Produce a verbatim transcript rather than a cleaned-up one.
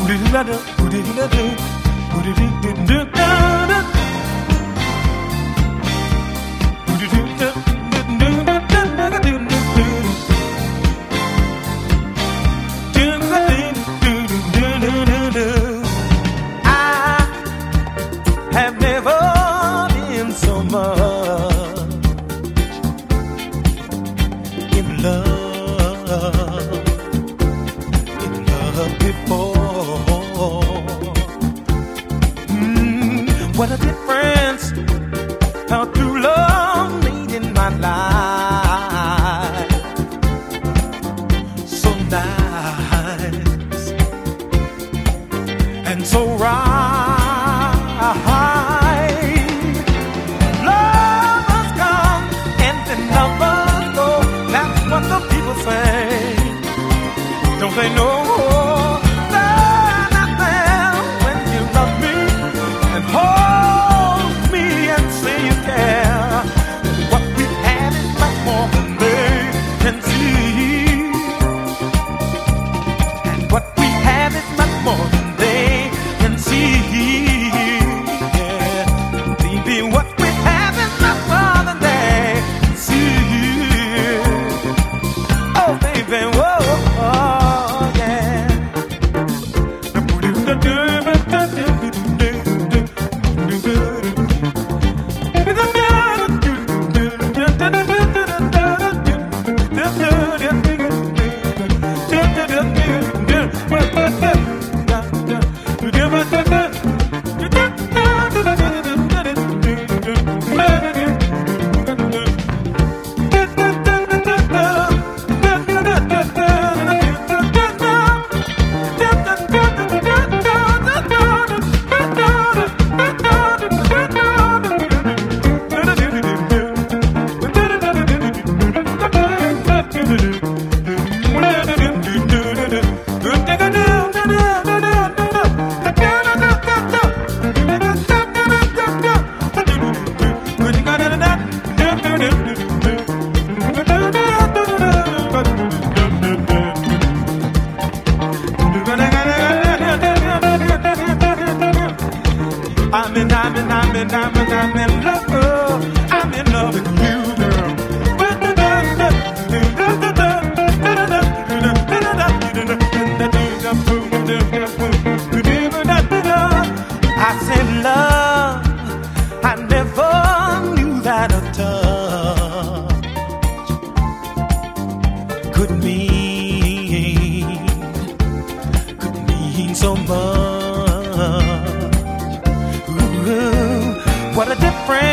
have never been so much in love, in love before. Mm, what a difference how true love made in my life. So nice and so right. Lovers come and then lovers go. That's what the people say. Don't they know they're not there when you love me and hold me and say you care? What we have is much more than they can see, and what we have is much more than they can see. What we have is not more than they can see. Oh, baby, whoa, oh, yeah. I'm in, I'm in, I'm in, I'm in, I'm in love. I'm in love with you, girl. I said love, I never knew that a touch could mean, could mean so much. What a difference